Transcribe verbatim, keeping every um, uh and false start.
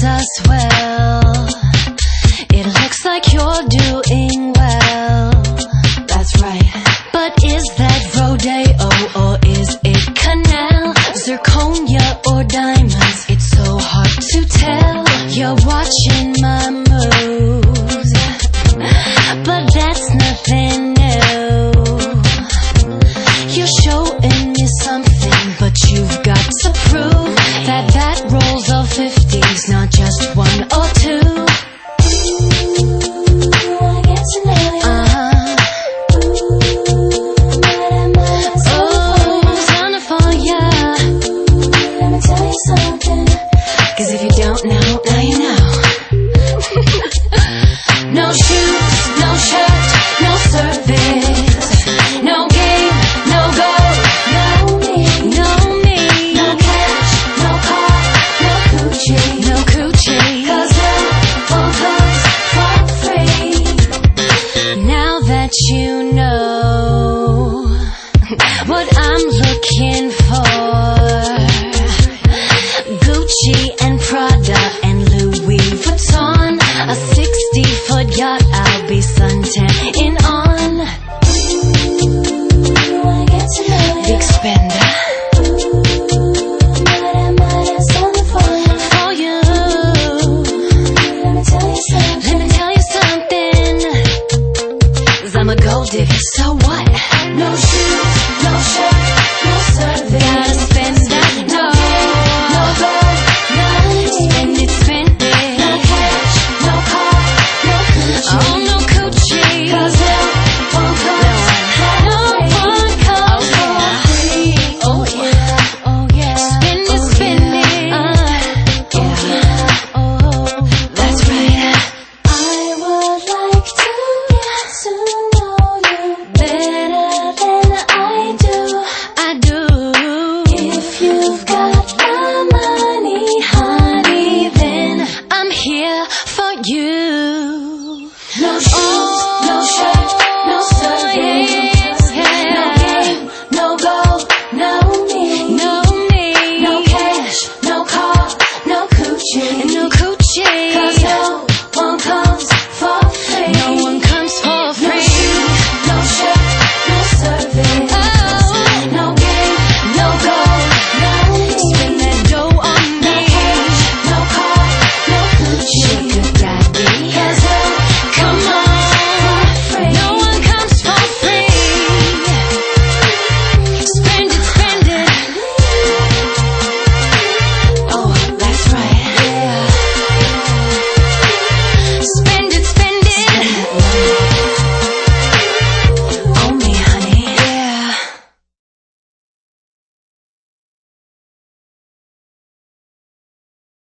treats us well. It looks like you're doing well. That's right. But is that rodeo or is it canal? Zirconia or diamonds? It's so hard to tell. You're watching my moves, but that's nothing new. You're showing me something, but you've got to prove that that rolls of fifties, not just one or two. Ooh, I get to know you. Uh-huh. Ooh, oh, time to fall, yeah. Ooh, let me tell you something. 'Cause if you don't know,